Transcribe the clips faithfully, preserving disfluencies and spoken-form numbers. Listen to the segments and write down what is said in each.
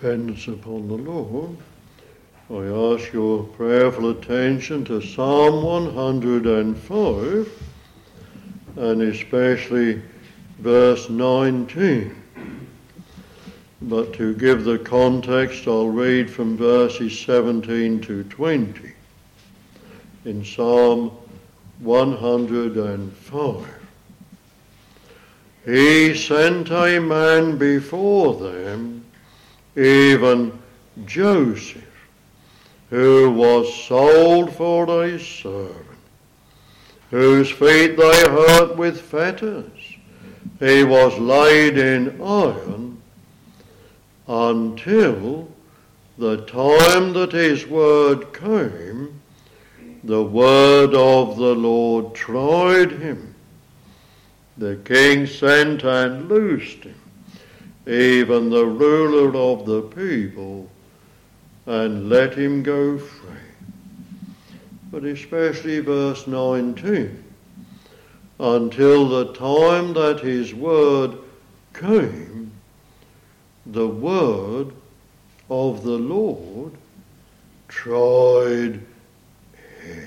dependence upon the Lord, I ask your prayerful attention to Psalm one hundred five, and especially verse nineteen. But to give the context, I'll read from verses seventeen to twenty in Psalm one hundred five. He sent a man before them, even Joseph, who was sold for a servant, whose feet they hurt with fetters. He was laid in iron until the time that his word came. The word of the Lord tried him. The king sent and loosed him, even the ruler of the people, and let him go free. But especially verse nineteen, until the time that his word came, the word of the Lord tried him.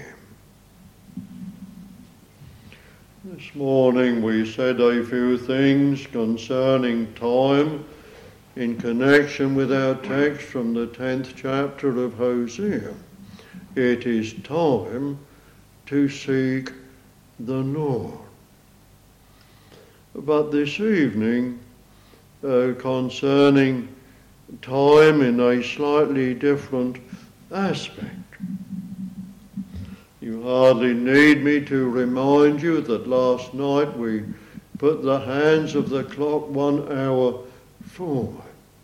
This morning we said a few things concerning time in connection with our text from the tenth chapter of Hosea. It is time to seek the Lord. But this evening, uh, concerning time in a slightly different aspect. You hardly need me to remind you that last night we put the hands of the clock one hour forward.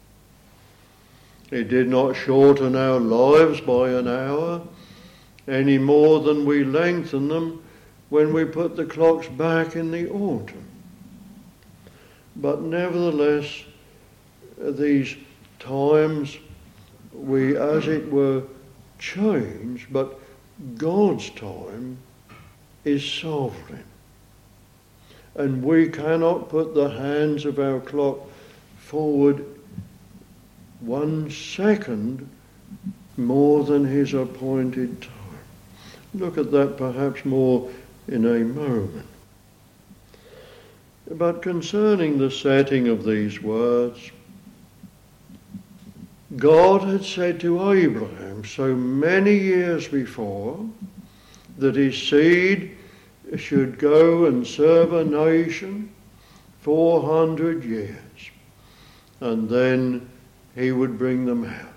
It did not shorten our lives by an hour any more than we lengthen them when we put the clocks back in the autumn. But nevertheless, these times we, as it were, change, but God's time is sovereign. And we cannot put the hands of our clock forward one second more than his appointed time. Look at that perhaps more in a moment. But concerning the setting of these words, God had said to Abraham so many years before that his seed should go and serve a nation four hundred years, and then he would bring them out.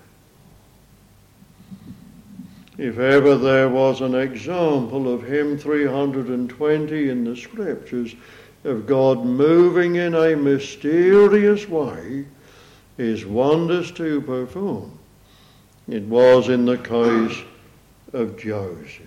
If ever there was an example of him three hundred twenty in the scriptures of God moving in a mysterious way his wonders to perform, it was in the case of Joseph.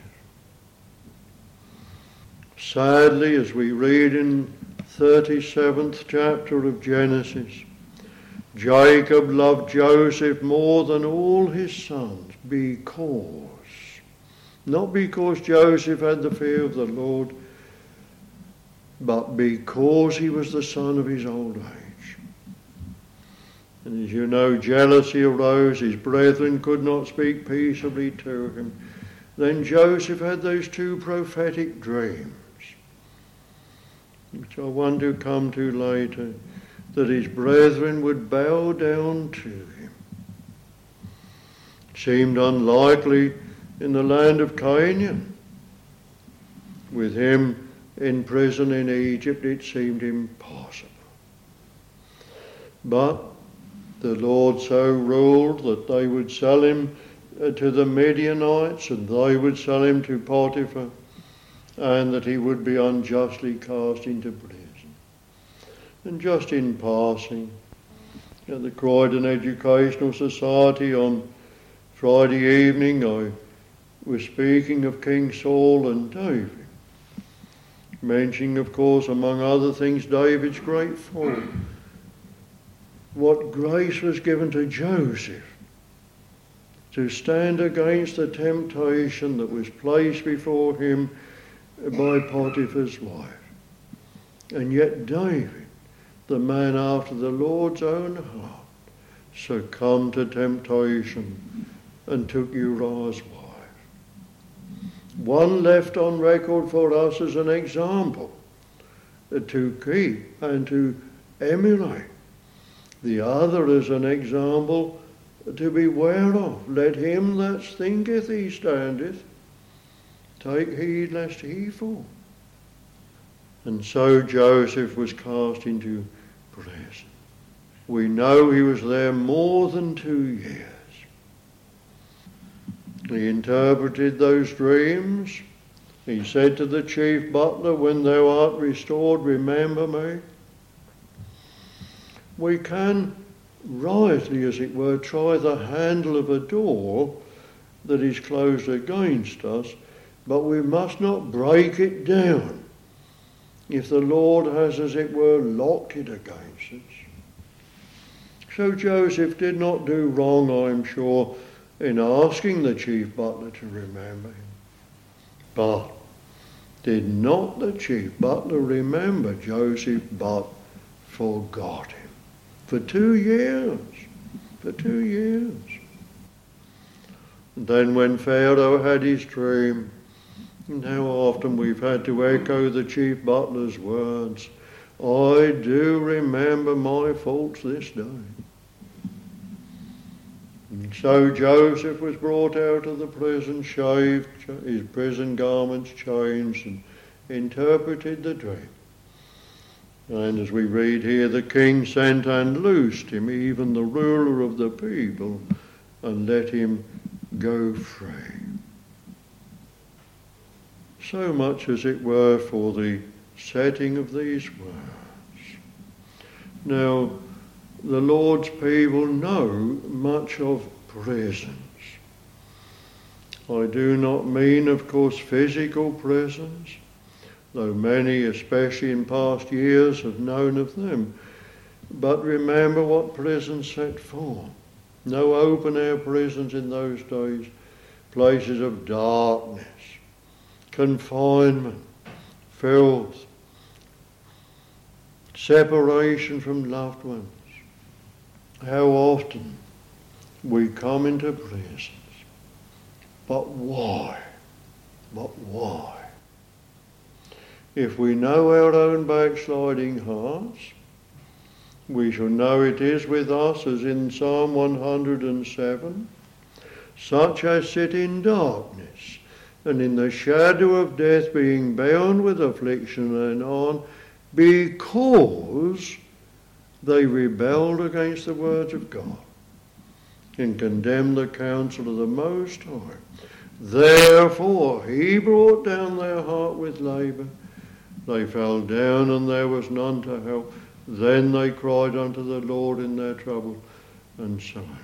Sadly, as we read in thirty-seventh chapter of Genesis, Jacob loved Joseph more than all his sons because, not because Joseph had the fear of the Lord, but because he was the son of his old age. And as you know, jealousy arose, his brethren could not speak peaceably to him. Then Joseph had those two prophetic dreams, which I want to come to later, that his brethren would bow down to him. It seemed unlikely in the land of Canaan. With him in prison in Egypt, it seemed impossible. But the Lord so ruled that they would sell him to the Midianites, and they would sell him to Potiphar, and that he would be unjustly cast into prison. And just in passing, at the Croydon Educational Society on Friday evening, I was speaking of King Saul and David, mentioning, of course, among other things, David's great fall. What grace was given to Joseph to stand against the temptation that was placed before him by Potiphar's wife. And yet David, the man after the Lord's own heart, succumbed to temptation and took Uriah's wife. One left on record for us as an example to keep and to emulate. The other is an example to beware of. Let him that thinketh he standeth take heed lest he fall. And so Joseph was cast into prison. We know he was there more than two years. He interpreted those dreams. He said to the chief butler, when thou art restored, remember me. We can rightly, as it were, try the handle of a door that is closed against us, but we must not break it down if the Lord has, as it were, locked it against us. So Joseph did not do wrong, I'm sure, in asking the chief butler to remember him. But did not the chief butler remember Joseph, but forgot him? For two years. For two years. And then when Pharaoh had his dream, and how often we've had to echo the chief butler's words, I do remember my faults this day. And so Joseph was brought out of the prison, shaved, his prison garments changed, and interpreted the dream. And as we read here, the king sent and loosed him, even the ruler of the people, and let him go free. So much, as it were, for the setting of these words. Now, the Lord's people know much of prisons. I do not mean, of course, physical prisons, though many, especially in past years, have known of them. But remember what prisons set for. No open-air prisons in those days, places of darkness, confinement, filth, separation from loved ones. How often we come into prisons. But why? But why? If we know our own backsliding hearts, we shall know it is with us as in Psalm one hundred seven, such as sit in darkness, and in the shadow of death, being bound with affliction and on, because they rebelled against the words of God and condemned the counsel of the Most High. Therefore he brought down their heart with labour. They fell down, and there was none to help. Then they cried unto the Lord in their trouble, and so on.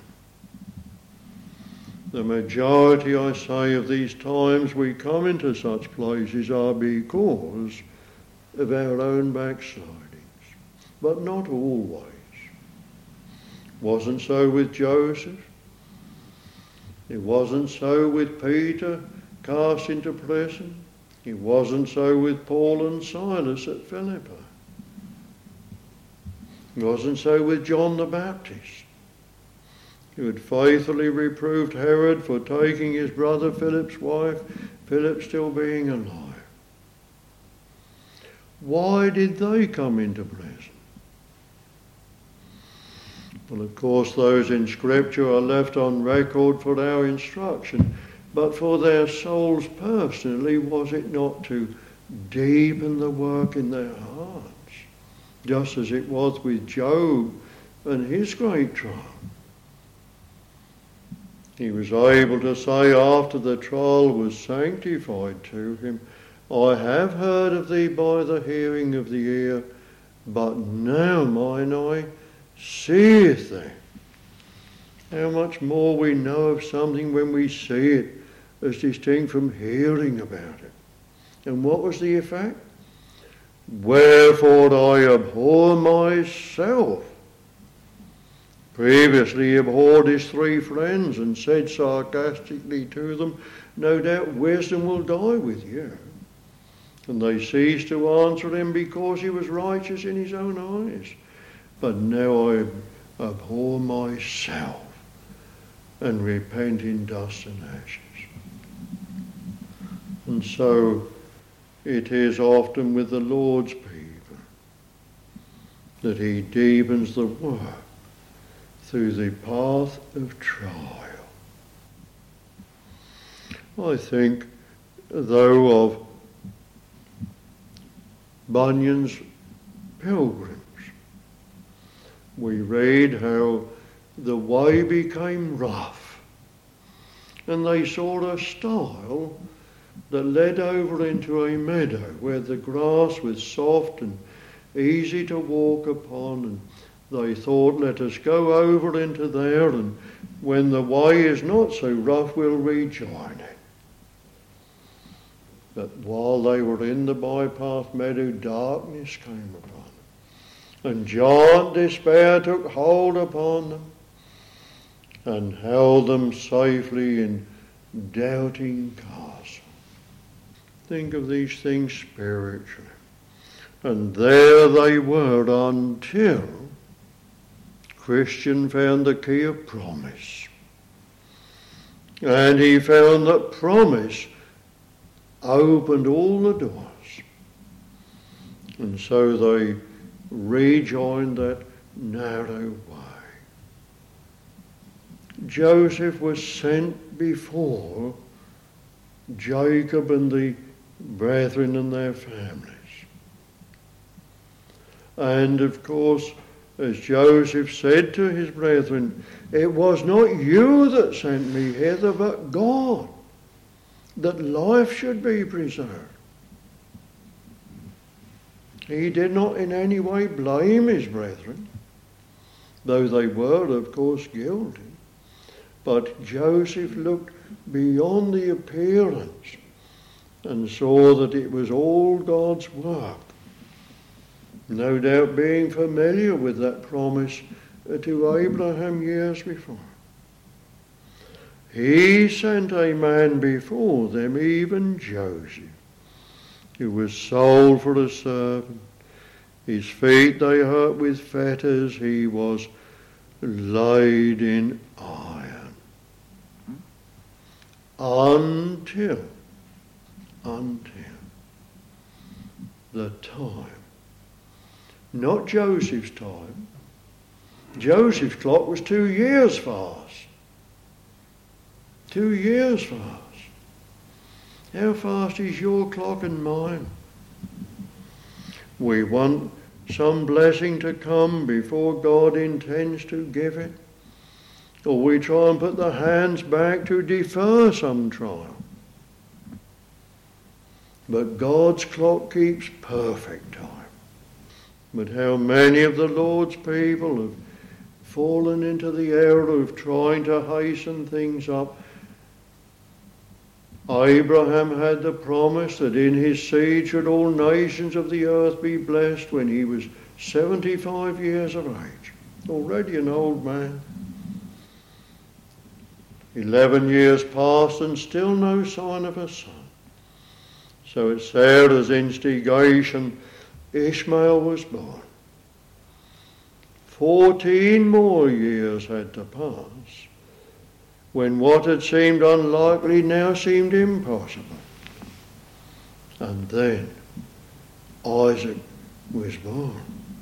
The majority, I say, of these times we come into such places are because of our own backslidings, but not always. Wasn't so with Joseph. It wasn't so with Peter cast into prison. It wasn't so with Paul and Silas at Philippi. It wasn't so with John the Baptist, who had faithfully reproved Herod for taking his brother Philip's wife, Philip still being alive. Why did they come into prison? Well, of course, those in Scripture are left on record for our instruction, but for their souls personally, was it not to deepen the work in their hearts, just as it was with Job and his great trial? He was able to say after the trial was sanctified to him, I have heard of thee by the hearing of the ear, but now mine eye seeth thee. How much more we know of something when we see it as distinct from hearing about it. And what was the effect? Wherefore I abhor myself. Previously he abhorred his three friends and said sarcastically to them, no doubt wisdom will die with you. And they ceased to answer him because he was righteous in his own eyes. But now I abhor myself and repent in dust and ashes. And so it is often with the Lord's people that he deepens the work through the path of trial. I think, though, of Bunyan's Pilgrims. We read how the way became rough, and they sought a stile that led over into a meadow where the grass was soft and easy to walk upon, and they thought, let us go over into there, and when the way is not so rough, we'll rejoin it. But while they were in the bypath meadow, darkness came upon them, and giant despair took hold upon them and held them safely in Doubting Castle. Think of these things spiritually. And there they were until Christian found the key of promise. And he found that promise opened all the doors. And so they rejoined that narrow way. Joseph was sent before Jacob and the brethren and their families. And of course, as Joseph said to his brethren, it was not you that sent me hither, but God, that life should be preserved. He did not in any way blame his brethren, though they were, of course, guilty. But Joseph looked beyond the appearance and saw that it was all God's work. No doubt being familiar with that promise to Abraham years before. He sent a man before them, even Joseph, who was sold for a servant. His feet they hurt with fetters. He was laid in iron. Until, until the time. Not Joseph's time. Joseph's clock was two years fast. Two years fast. How fast is your clock and mine? We want some blessing to come before God intends to give it. Or we try and put the hands back to defer some trial. But God's clock keeps perfect time. But how many of the Lord's people have fallen into the error of trying to hasten things up. Abraham had the promise that in his seed should all nations of the earth be blessed when he was seventy-five years of age, already an old man. Eleven years passed and still no sign of a son. So at Sarah's instigation, Ishmael was born. Fourteen more years had to pass when what had seemed unlikely now seemed impossible. And then Isaac was born.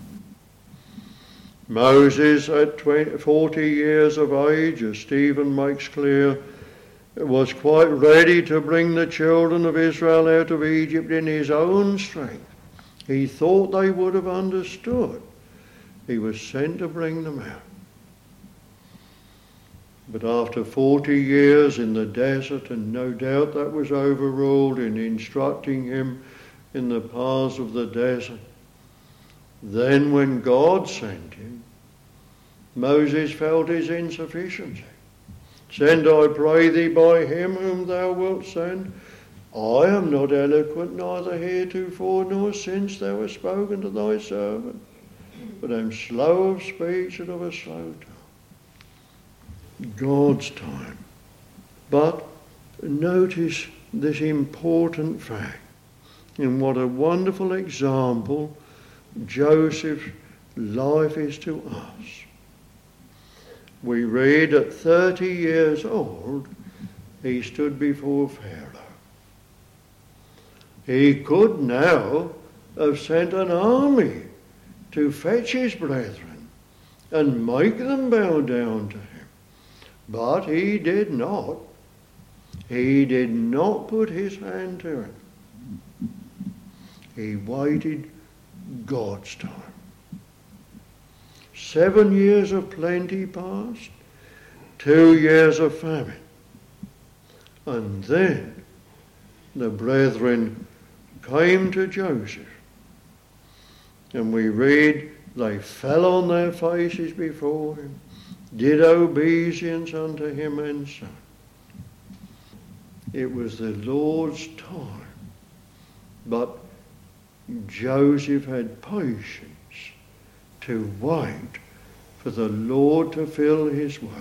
Moses, at twenty, forty years of age, as Stephen makes clear, was quite ready to bring the children of Israel out of Egypt in his own strength. He thought they would have understood. He was sent to bring them out. But after forty years in the desert, and no doubt that was overruled in instructing him in the paths of the desert, then when God sent him, Moses felt his insufficiency. Send, I pray thee, by him whom thou wilt send. I am not eloquent, neither heretofore nor since thou hast spoken to thy servant, but am slow of speech and of a slow tongue. God's time. But notice this important fact, and what a wonderful example Joseph's life is to us. we read at thirty years old, he stood before Pharaoh. He could now have sent an army to fetch his brethren and make them bow down to him. But he did not. He did not put his hand to it. He waited God's time. Seven years of plenty passed, two years of famine. And then the brethren came to Joseph. And we read, they fell on their faces before him, did obeisance unto him and son. It was the Lord's time. But Joseph had patience to wait for the Lord to fill his word.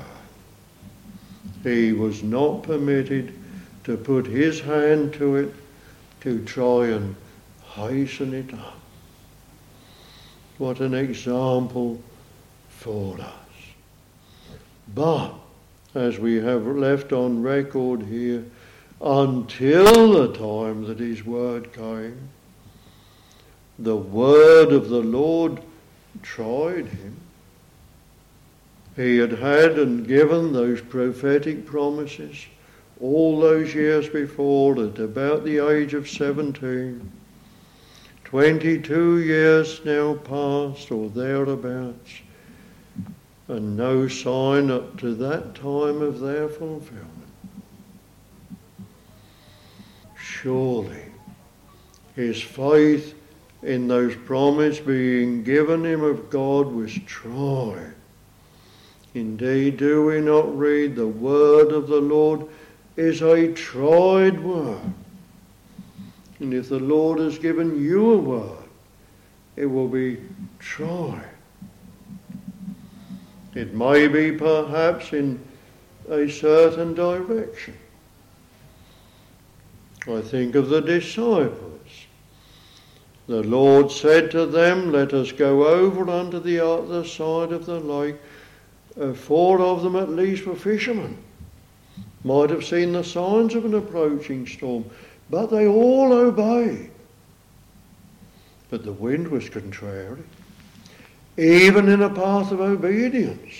He was not permitted to put his hand to it to try and hasten it up. What an example for us. But, as we have left on record here, until the time that his word came, the word of the Lord tried him. He had had and given those prophetic promises all those years before, at about the age of seventeen. Twenty-two years now past, or thereabouts, and no sign up to that time of their fulfillment. Surely his faith in those promises being given him of God was tried. Indeed, do we not read, the word of the Lord is a tried word. And if the Lord has given you a word, it will be tried. It may be perhaps in a certain direction. I think of the disciples. The Lord said to them, let us go over unto the other side of the lake. Uh, four of them at least were fishermen. Might have seen the signs of an approaching storm, but they all obeyed. But the wind was contrary, even in a path of obedience.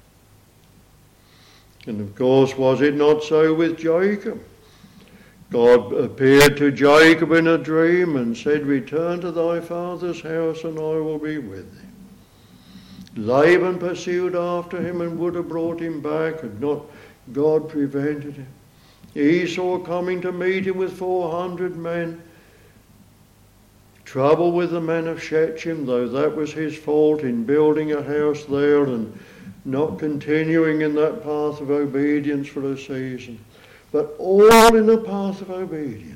And of course, was it not so with Jacob? God appeared to Jacob in a dream and said, return to thy father's house and I will be with thee. Laban pursued after him and would have brought him back, had not God prevented him. Esau coming to meet him with four hundred men. Trouble with the men of Shechem, though that was his fault in building a house there and not continuing in that path of obedience for a season. But all in a path of obedience.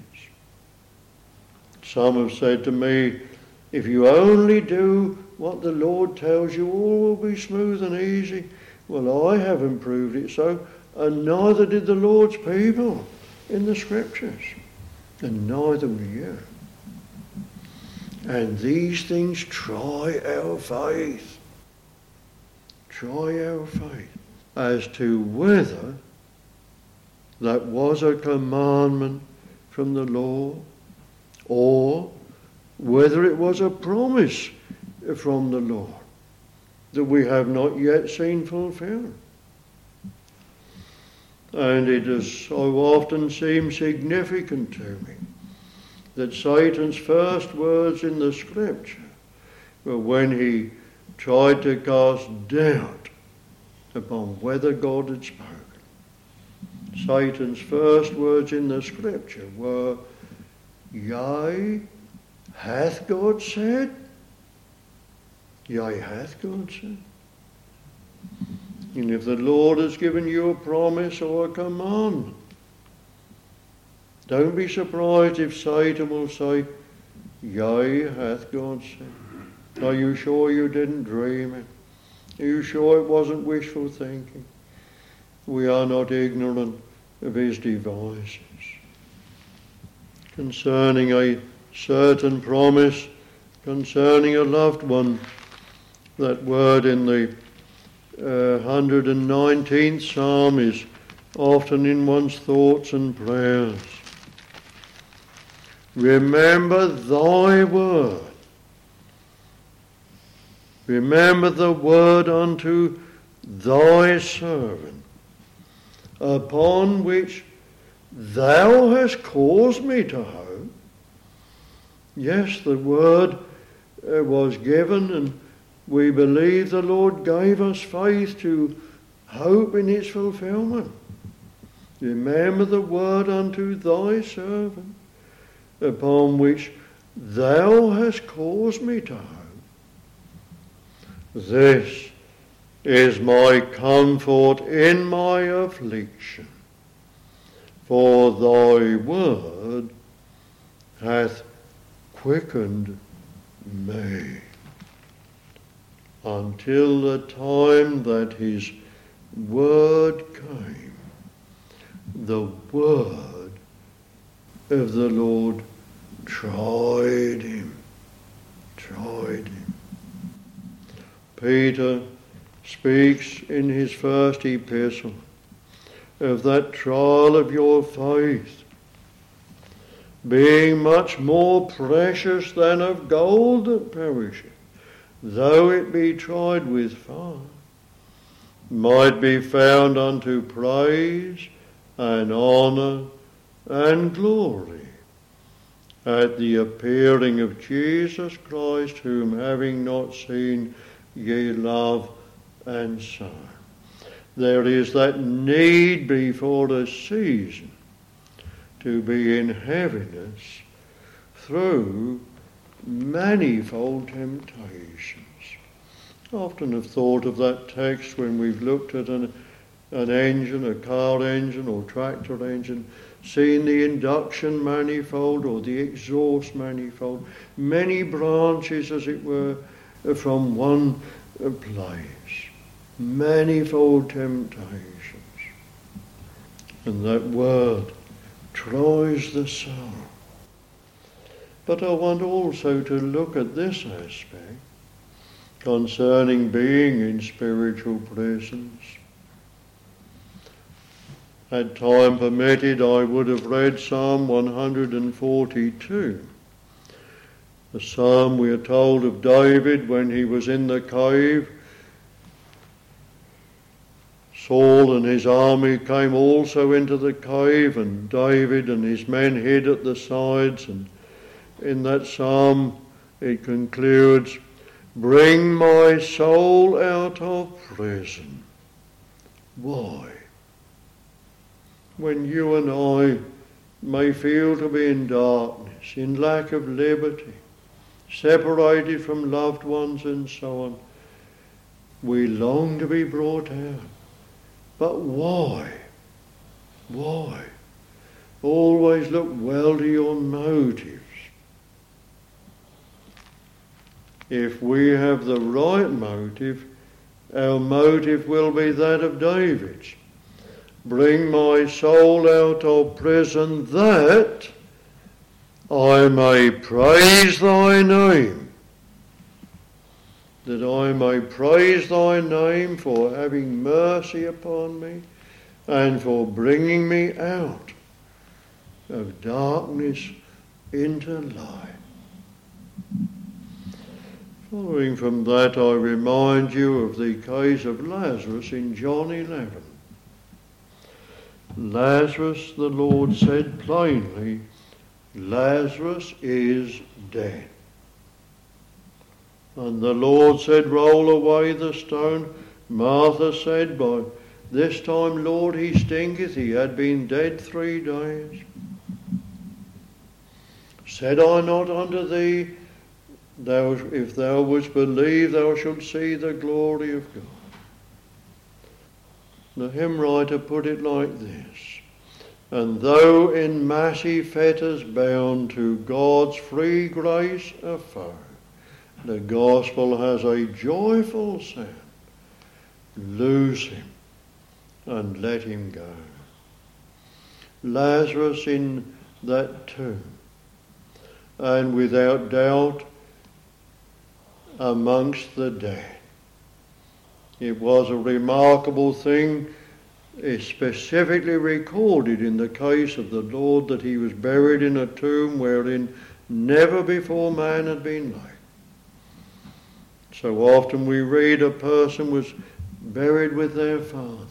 Some have said to me, if you only do what the Lord tells you, all will be smooth and easy. Well, I haven't proved it so, and neither did the Lord's people in the Scriptures, and neither will you. And these things try our faith. Try our faith as to whether that was a commandment from the Lord, or whether it was a promise from the Lord that we have not yet seen fulfilled. And it has so often seemed significant to me that Satan's first words in the Scripture were when he tried to cast doubt upon whether God had spoken. Satan's first words in the Scripture were, yea, hath God said? Yea, hath God said? And if the Lord has given you a promise or a commandment, don't be surprised if Satan will say, yea, hath God said? Are you sure you didn't dream it? Are you sure it wasn't wishful thinking? We are not ignorant of his devices. Concerning a certain promise, concerning a loved one, that word in the uh, one hundred nineteenth Psalm is often in one's thoughts and prayers. Remember thy word. Remember the word unto thy servant, upon which thou hast caused me to hope. Yes, the word uh, was given, and we believe the Lord gave us faith to hope in its fulfillment. Remember the word unto thy servant, upon which thou hast caused me to hope. This is my comfort in my affliction, for thy word hath quickened me, until the time that his word came, the word of the Lord tried him, tried him. Peter speaks in his first epistle of that trial of your faith being much more precious than of gold that perisheth, though it be tried with fire, might be found unto praise and honour and glory at the appearing of Jesus Christ, whom having not seen ye love and so. There is that need before the season to be in heaviness through manifold temptations. I often have thought of that text when we've looked at an, an engine, a car engine or tractor engine, seen the induction manifold or the exhaust manifold, many branches, as it were, from one place, manifold temptations. And that word tries the soul. But I want also to look at this aspect concerning being in spiritual prisons. Had time permitted, I would have read Psalm one hundred forty-two. The psalm, we are told, of David when he was in the cave. Saul and his army came also into the cave, and David and his men hid at the sides. And in that psalm it concludes, "Bring my soul out of prison." Why? When you and I may feel to be in darkness, in lack of liberty, separated from loved ones and so on, we long to be brought out. But why? Why? Always look well to your motives. If we have the right motive, our motive will be that of David's. Bring my soul out of prison that I may praise thy name. That I may praise thy name for having mercy upon me and for bringing me out of darkness into light. Following from that, I remind you of the case of Lazarus in John eleven. Lazarus, the Lord said plainly, Lazarus is dead. And the Lord said, roll away the stone. Martha said, by this time, Lord, he stinketh. He had been dead three days. Said I not unto thee, thou, if thou wouldst believe, thou shalt see the glory of God. The hymn writer put it like this: and though in massy fetters bound, to God's free grace a foe, the gospel has a joyful sound. Loose him and let him go. Lazarus in that tomb, and without doubt amongst the dead. It was a remarkable thing. It's specifically recorded in the case of the Lord that he was buried in a tomb wherein never before man had been laid. So often we read a person was buried with their fathers.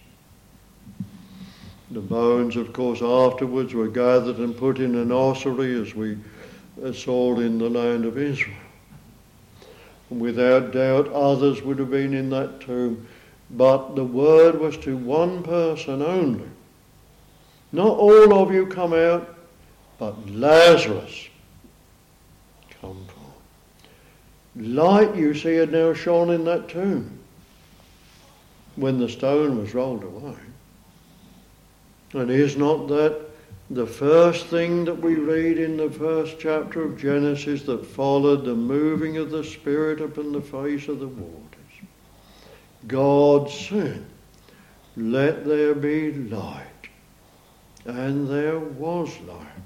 The bones, of course, afterwards were gathered and put in an ossuary, as we saw in the land of Israel. And without doubt others would have been in that tomb. But the word was to one person only. Not all of you come out, but Lazarus come forth. Light, you see, had now shone in that tomb when the stone was rolled away. And is not that the first thing that we read in the first chapter of Genesis that followed the moving of the Spirit upon the face of the waters? God said, "Let there be light." And there was light.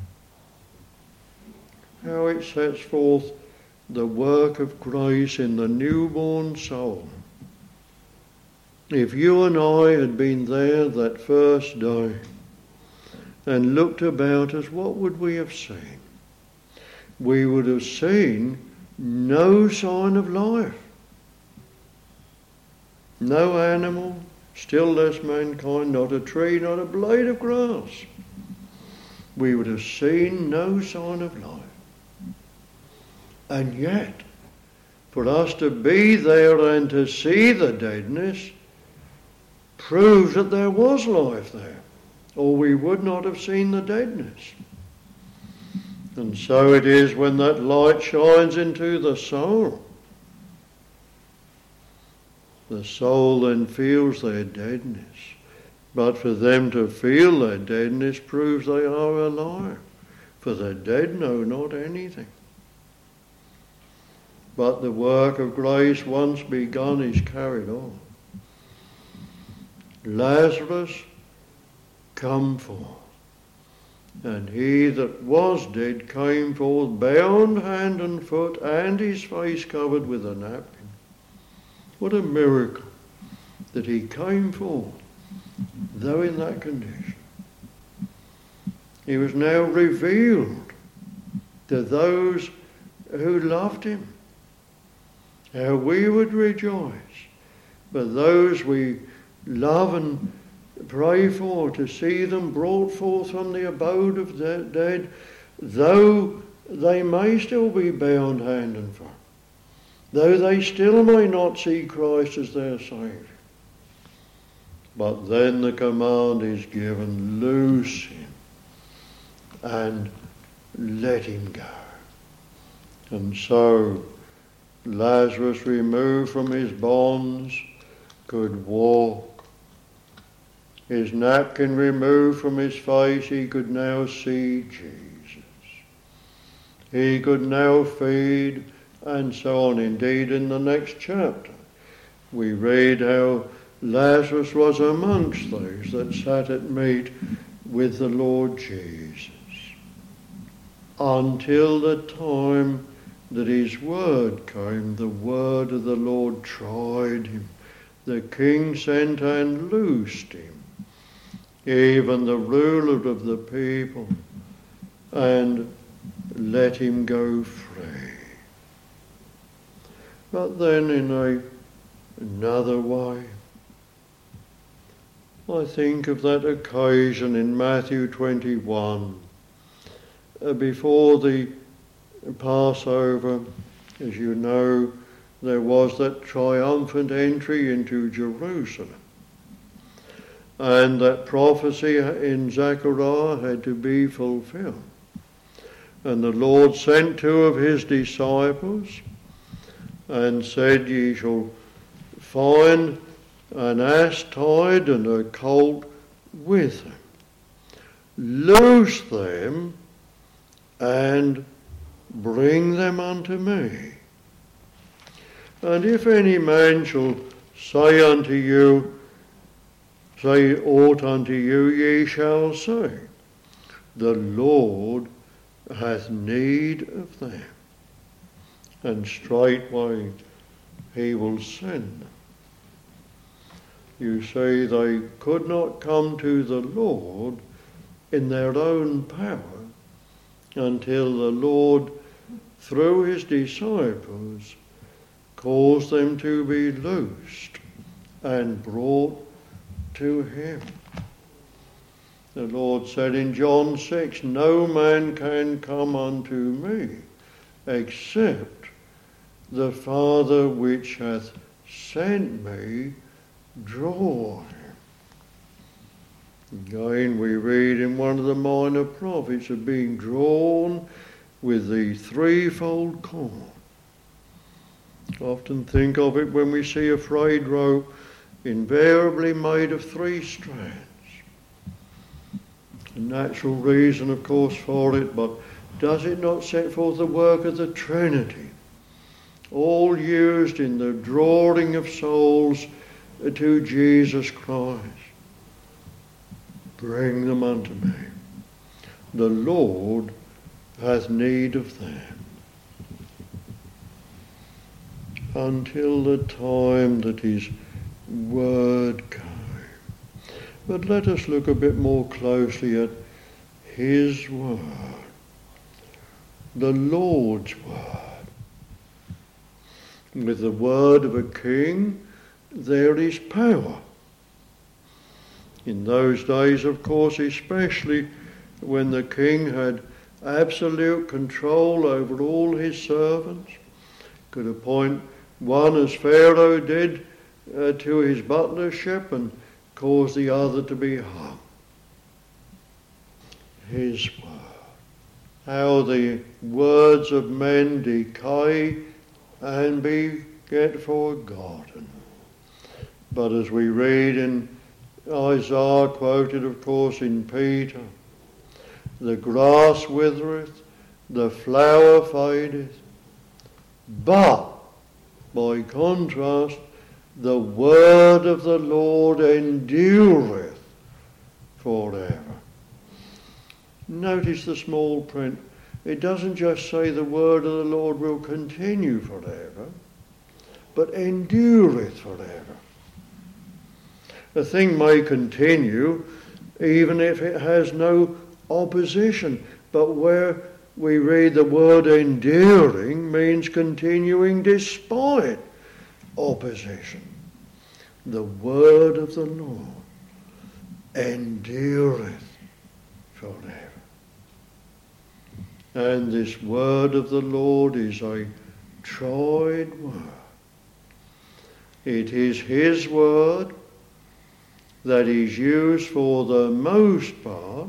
How it sets forth the work of grace in the newborn soul. If you and I had been there that first day and looked about us, what would we have seen? We would have seen no sign of life. No animal, still less mankind, not a tree, not a blade of grass. We would have seen no sign of life. And yet, for us to be there and to see the deadness proves that there was life there, or we would not have seen the deadness. And so it is when that light shines into the soul. The soul then feels their deadness. But for them to feel their deadness proves they are alive. For the dead know not anything. But the work of grace once begun is carried on. Lazarus, come forth. And he that was dead came forth, bound hand and foot, and his face covered with a napkin. What a miracle that he came forth, though in that condition. He was now revealed to those who loved him. How we would rejoice. But those we love and pray for, to see them brought forth from the abode of the dead, though they may still be bound hand and foot, though they still may not see Christ as their Saviour. But then the command is given, loose him and let him go. And so Lazarus, removed from his bonds, could walk. His napkin removed from his face, he could now see Jesus. He could now feed, and so on. Indeed, in the next chapter, we read how Lazarus was amongst those that sat at meat with the Lord Jesus, until the time that his word came. The word of the Lord tried him. The king sent and loosed him, even the ruler of the people, and let him go free. But then in a, another way, I think of that occasion in Matthew twenty-one, uh, before the Passover. As you know, there was that triumphant entry into Jerusalem. And that prophecy in Zechariah had to be fulfilled. And the Lord sent two of his disciples and said, "Ye shall find an ass tied and a colt with him. Loose them and bring them unto me. And if any man shall say unto you, say aught unto you, ye shall say, the Lord hath need of them, and straightway he will send them." You see, they could not come to the Lord in their own power until the Lord, through his disciples, caused them to be loosed and brought to him. The Lord said in John six, "No man can come unto me except the Father which hath sent me draw him." Again, we read in one of the minor prophets of being drawn with the threefold cord. Often think of it when we see a frayed rope, invariably made of three strands. A natural reason, of course, for it, but does it not set forth the work of the Trinity, all used in the drawing of souls to Jesus Christ? Bring them unto me. The Lord hath need of them. Until the time that his word came. But let us look a bit more closely at his word, the Lord's word. With the word of a king, there is power. In those days, of course, especially when the king had absolute control over all his servants, could appoint one as Pharaoh did uh, to his butlership and cause the other to be hung. His word. How the words of men decay and be get forgotten. But as we read in Isaiah, quoted of course in Peter, the grass withereth, the flower fadeth, but by contrast, the word of the Lord endureth forever. Notice the small print. It doesn't just say the word of the Lord will continue forever, but endureth forever. A thing may continue even if it has no opposition, but where we read the word enduring means continuing despite opposition. The word of the Lord endureth forever. And this word of the Lord is a tried word. It is his word that is used for the most part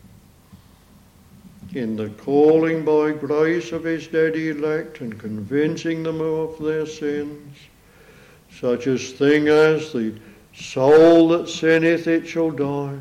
in the calling by grace of his dead elect and convincing them of their sins, such as thing as the soul that sinneth, it shall die.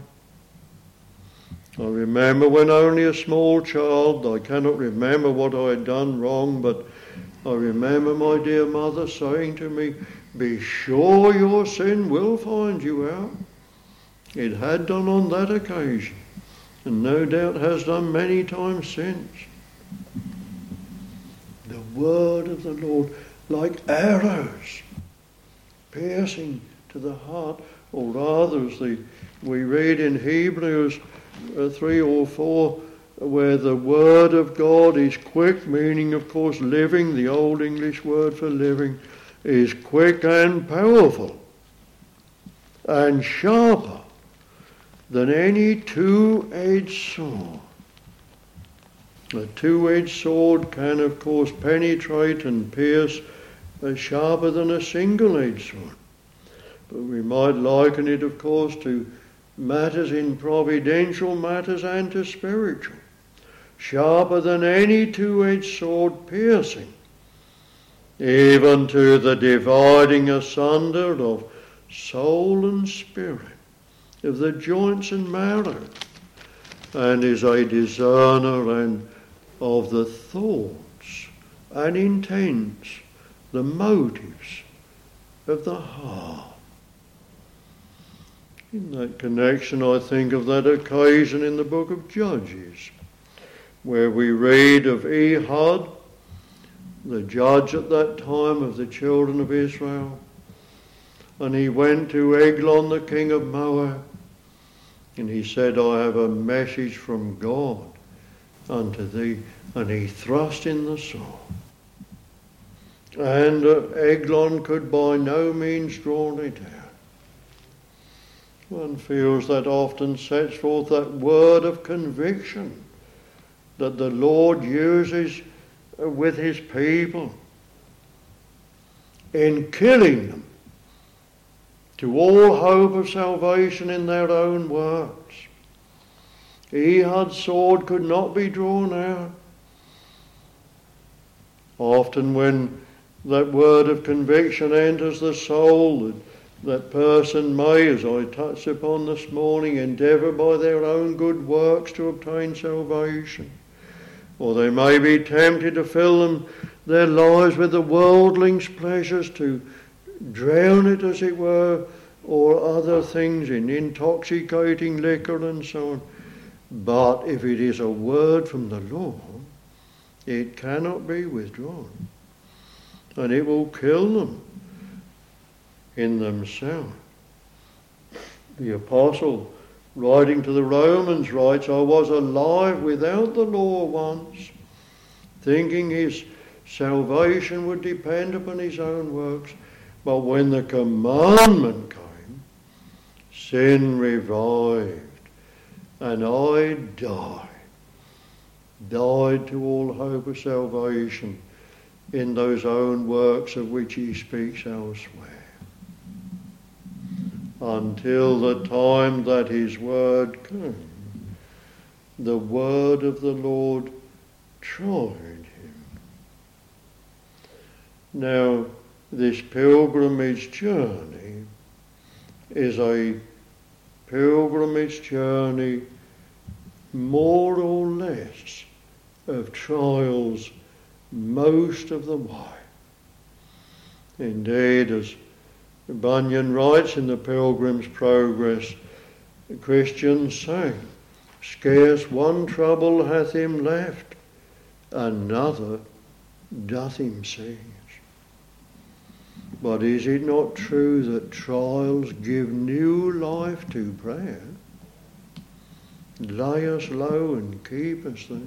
I remember when only a small child, I cannot remember what I had done wrong, but I remember my dear mother saying to me, "Be sure your sin will find you out." It had done on that occasion, and no doubt has done many times since. The word of the Lord, like arrows, piercing to the heart, or rather, as the, we read in Hebrews uh, three or four, where the word of God is quick, meaning, of course, living. The Old English word for living is quick and powerful and sharper than any two-edged sword. A two-edged sword can, of course, penetrate and pierce uh, sharper than a single-edged sword. But we might liken it, of course, to matters in providential matters and to spiritual. Sharper than any two-edged sword, piercing, even to the dividing asunder of soul and spirit, of the joints and marrow, and is a discerner and of the thoughts and intents, the motives of the heart. In that connection, I think of that occasion in the book of Judges, where we read of Ehud, the judge at that time of the children of Israel, and he went to Eglon, the king of Moab, and he said, I have a message from God unto thee, and he thrust in the sword. And uh, Eglon could by no means draw it out. One feels that often sets forth that word of conviction that the Lord uses with his people in killing them to all hope of salvation in their own works. Ehud's sword could not be drawn out. Often when that word of conviction enters the soul, that, that person may, as I touched upon this morning, endeavour by their own good works to obtain salvation. Or they may be tempted to fill them, their lives with the worldling's pleasures, to drown it, as it were, or other things in intoxicating liquor and so on. But if it is a word from the Lord, it cannot be withdrawn, and it will kill them in themselves. The apostle, writing to the Romans, writes, I was alive without the law once, thinking his salvation would depend upon his own works. But when the commandment came, sin revived, and I died, died to all hope of salvation in those own works of which he speaks elsewhere, until the time that his word came. The word of the Lord tried him. Now, this pilgrimage journey is a pilgrimage journey more or less of trials most of the way. Indeed, as Bunyan writes in the Pilgrim's Progress, the Christians sang, scarce one trouble hath him left, another doth him seize. But is it not true that trials give new life to prayer, lay us low and keep us there?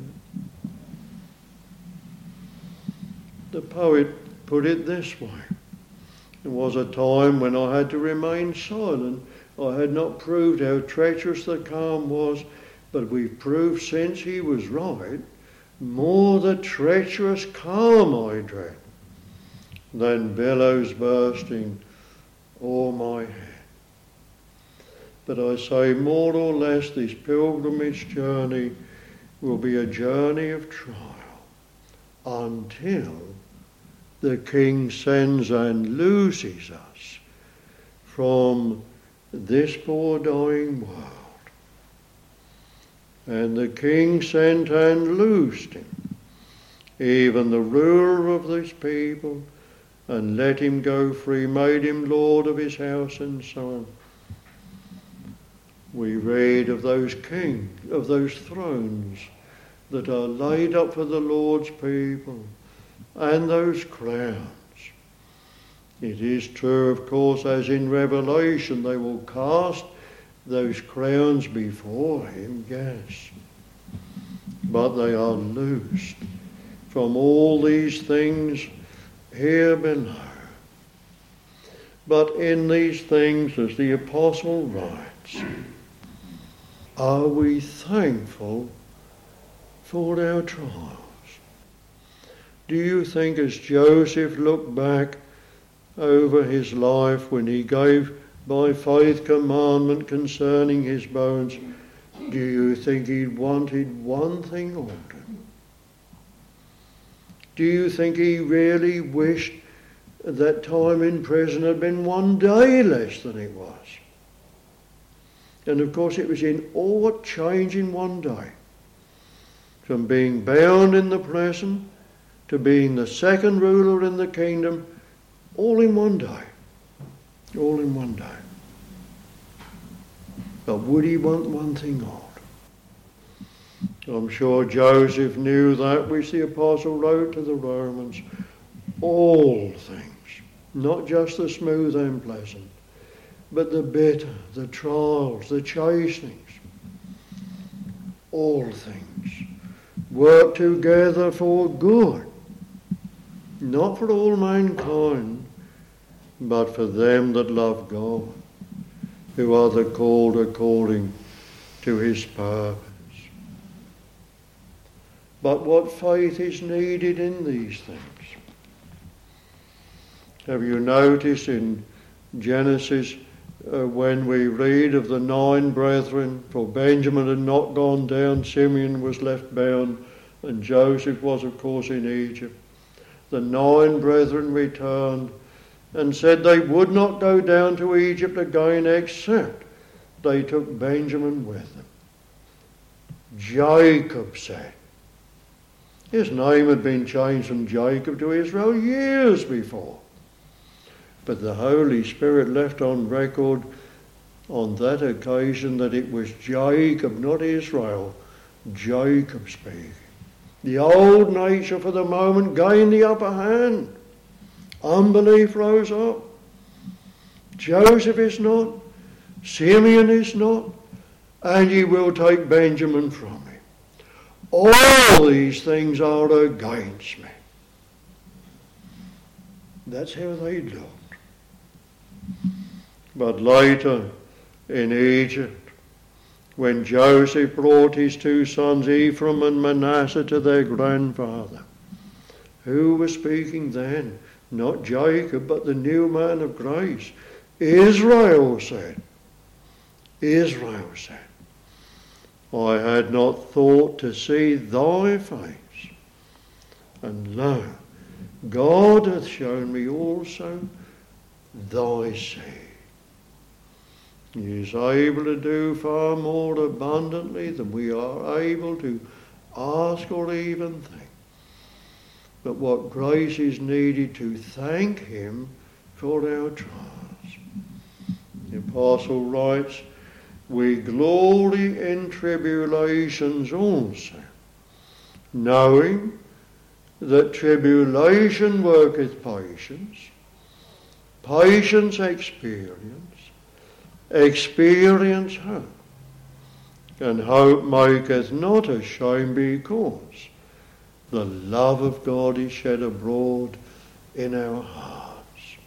The poet put it this way. There was a time when I had to remain silent. I had not proved how treacherous the calm was, but we've proved since he was right, more the treacherous calm I dread than billows bursting o'er my head. But I say more or less this pilgrimage journey will be a journey of trial until the King sends and looses us from this poor dying world. And the King sent and loosed him, even the ruler of this people, and let him go free, made him Lord of his house, and so on. We read of those kings, of those thrones that are laid up for the Lord's people, and those crowns. It is true, of course, as in Revelation, they will cast those crowns before him, yes. But they are loosed from all these things here below. But in these things, as the apostle writes, are we thankful for our trials? Do you think, as Joseph looked back over his life when he gave by faith commandment concerning his bones, do you think he wanted one thing altered? Do you think he really wished that time in prison had been one day less than it was? And of course it was in all change in one day. From being bound in the present to being the second ruler in the kingdom, all in one day. All in one day. But would he want one thing altered? I'm sure Joseph knew that, which the apostle wrote to the Romans. All things, not just the smooth and pleasant, but the bitter, the trials, the chastenings, all things work together for good, not for all mankind, but for them that love God, who are the called according to his purpose. But what faith is needed in these things? Have you noticed in Genesis uh, when we read of the nine brethren, for Benjamin had not gone down, Simeon was left bound, and Joseph was of course in Egypt. The nine brethren returned and said they would not go down to Egypt again except they took Benjamin with them. Jacob said. His name had been changed from Jacob to Israel years before. But the Holy Spirit left on record on that occasion that it was Jacob, not Israel, Jacob speaking. The old nature for the moment gained the upper hand. Unbelief rose up. Joseph is not, Simeon is not, and ye will take Benjamin from me. All these things are against me. That's how they looked. But later in Egypt, when Joseph brought his two sons Ephraim and Manasseh to their grandfather, who was speaking then? Not Jacob, but the new man of grace. Israel said, Israel said, I had not thought to see thy face, and lo, God hath shown me also thy seed. He is able to do far more abundantly than we are able to ask or even think. But what grace is needed to thank him for our trials. The apostle writes, we glory in tribulations also, knowing that tribulation worketh patience, patience experience, experience hope, and hope maketh not ashamed, because the love of God is shed abroad in our hearts.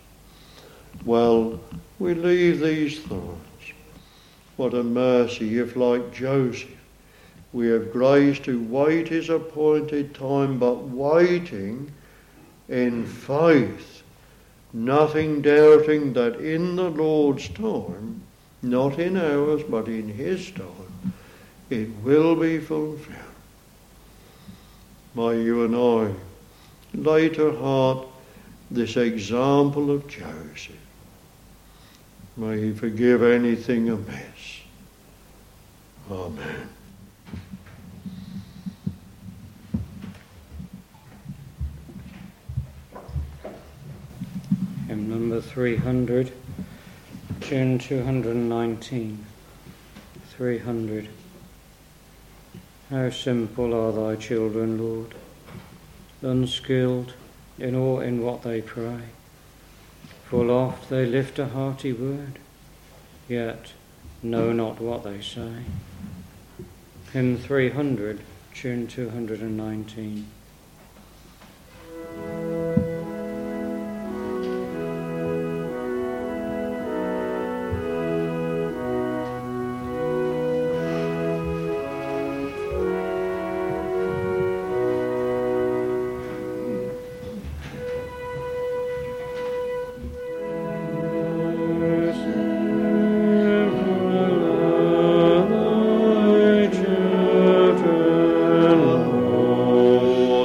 Well, we leave these thoughts. What a mercy if, like Joseph, we have grace to wait his appointed time, but waiting in faith, nothing doubting that in the Lord's time, not in ours, but in his time, it will be fulfilled. May you and I lay to heart this example of Joseph. May he forgive anything amiss. Amen. Hymn number three hundred, tune two hundred nineteen. three hundred. How simple are thy children, Lord, unskilled in all in what they pray. Full oft they lift a hearty word, yet know not what they say. Hymn three hundred, tune two hundred nineteen. Children, Lord.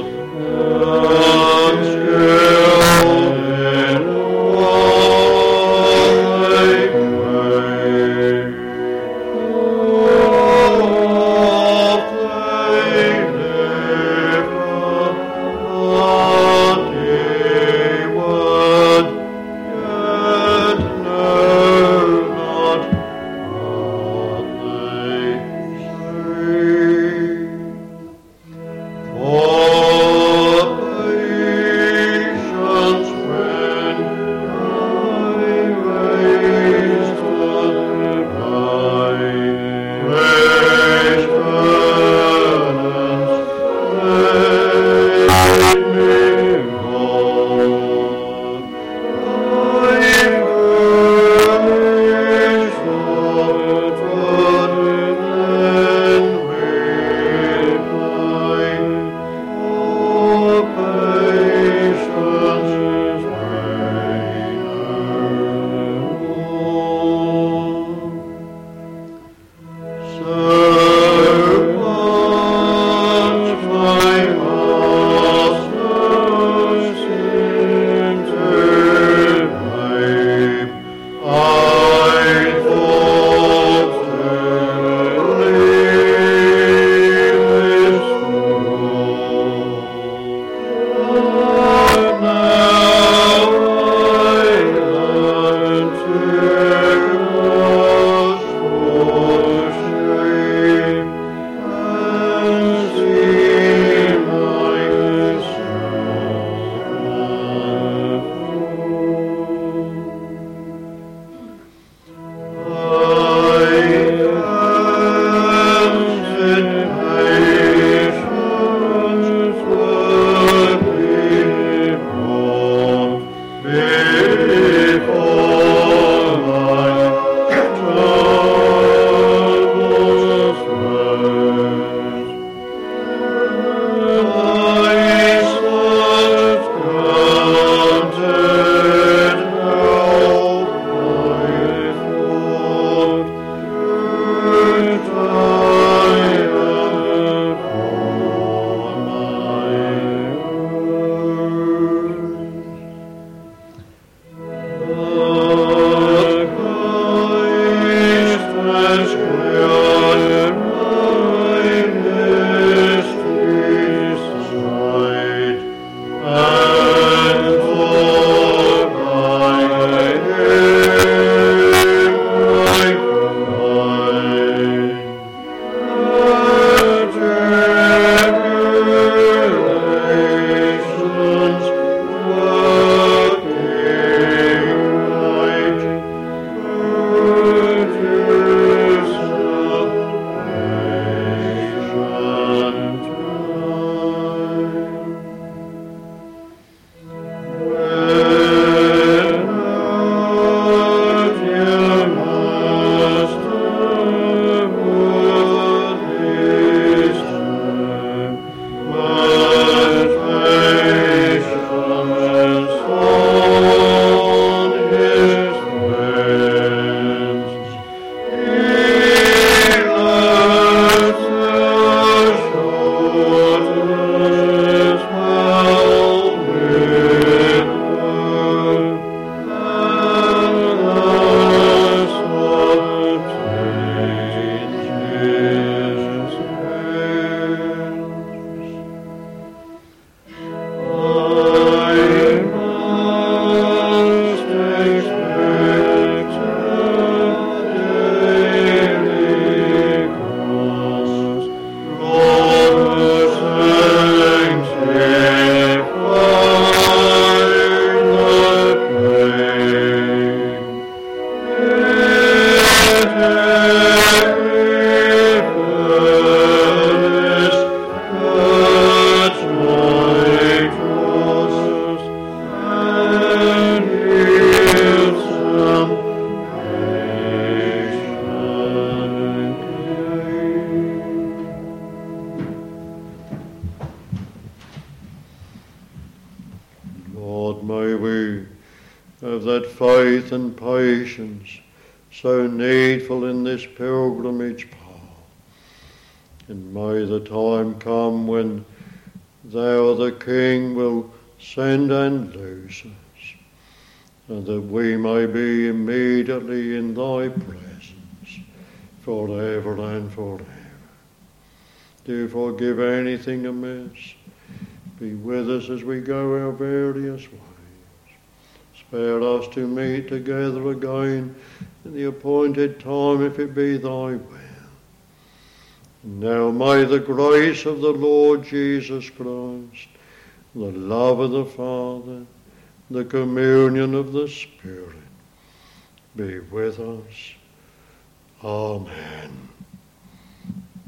of that faith and patience so needful in this pilgrimage path. And may the time come when thou, the King, will send and loose us, and that we may be immediately in thy presence forever and forever. Do forgive anything amiss. Be with us as we go our various ways. Spare us to meet together again in the appointed time, if it be thy will. And now may the grace of the Lord Jesus Christ, the love of the Father, the communion of the Spirit be with us. Amen.